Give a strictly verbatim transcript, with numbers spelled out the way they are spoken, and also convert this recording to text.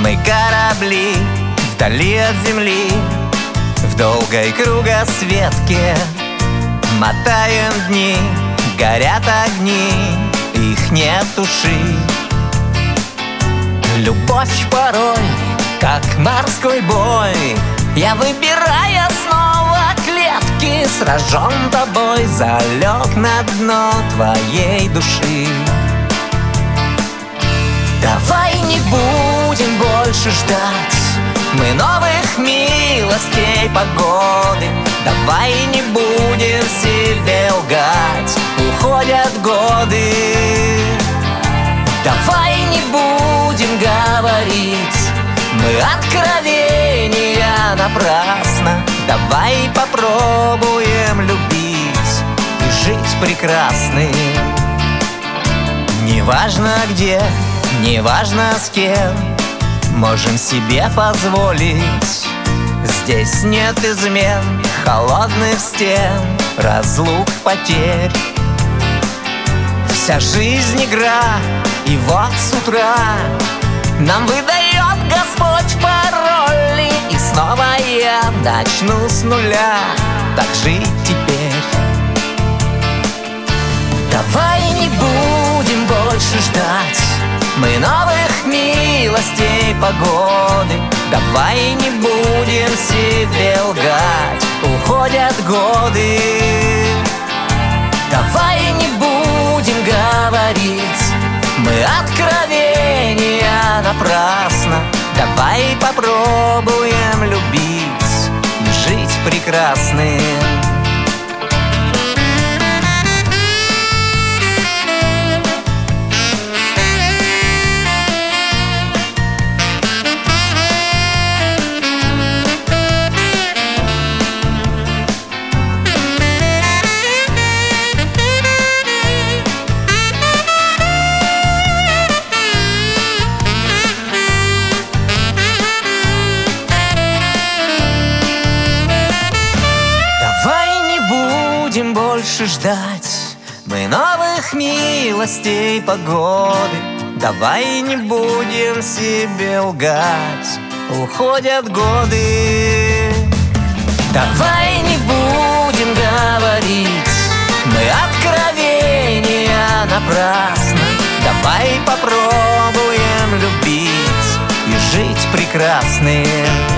Мы корабли вдали от земли, в долгой кругосветке мотаем дни, горят огни, их не тушить. Любовь порой, как морской бой, я, выбирая снова клетки, сражен тобой, залег на дно твоей души. Давай не будем больше ждать мы новых милостей погоды. Давай не будем себе лгать, уходят годы. Давай не будем говорить мы откровения напрасно. Давай попробуем любить и жить прекрасным. Неважно где, неважно с кем, можем себе позволить. Здесь нет измен, холодных стен, разлук, потерь. Вся жизнь игра, и вот с утра нам выдает Господь пароли, и снова я начну с нуля так жить теперь. Давай не будем больше ждать мы новых милостей погоды. Давай не будем себе лгать, уходят годы. Давай не будем говорить мы откровения напрасно. Давай попробуем любить и жить прекрасным. Будем больше ждать мы новых милостей погоды. Давай не будем себе лгать, уходят годы. Давай не будем говорить мы откровения напрасно. Давай попробуем любить и жить прекрасным.